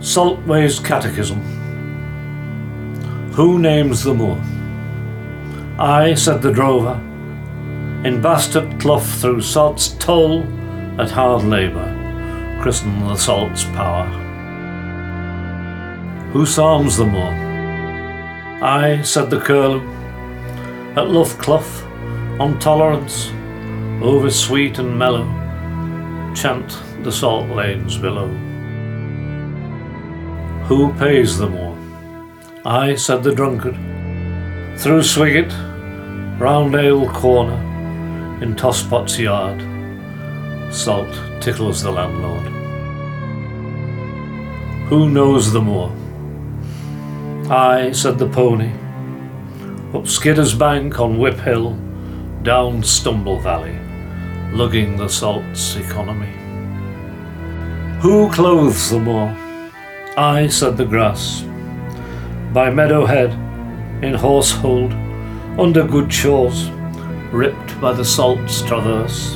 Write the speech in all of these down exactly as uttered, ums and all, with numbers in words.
Saltways Catechism. Who names the moor? I, said the drover, in bastard clough through salt's toll at hard labour, christen the salt's power. Who psalms the moor? I, said the curlew, at Lough Clough, on tolerance, over sweet and mellow, chant the salt lanes below. Who pays the moor? I, said the drunkard, through Swiget, round Ale Corner, in Tosspot's yard, salt tickles the landlord. Who knows the moor? I, said the pony, up Skidder's bank on Whip Hill, down Stumble Valley, lugging the salt's economy. Who clothes the moor? I, said the grass, by Meadowhead, in Horsehold, under good shores, ripped by the salt's traverse.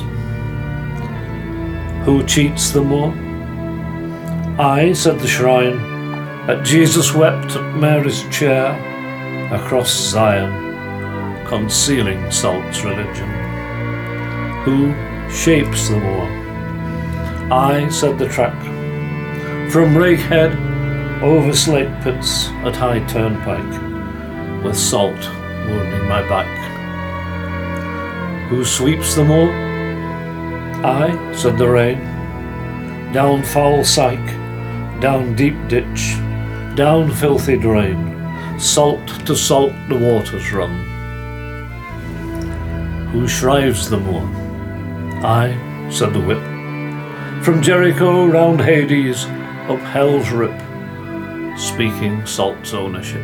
Who cheats the moor? I, said the shrine, at Jesus wept at Mary's chair, across Zion, concealing salt's religion. Who shapes the moor? I, said the track, from Rakehead over Slate Pits at High Turnpike, with salt wounding my back. Who sweeps the moor? I, said the rain, down foul Syke, down deep ditch, down filthy drain, salt to salt the waters run. Who shrives the moor? I, said the whip, from Jericho round Hades, up Hell's Rip, speaking salt's ownership.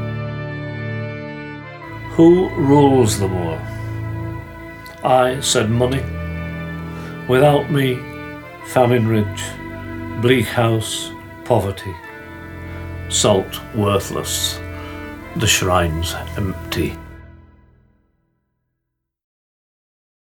Who rules the moor? I, said money, without me, famine ridge, bleak house, poverty, salt worthless, the shrines empty.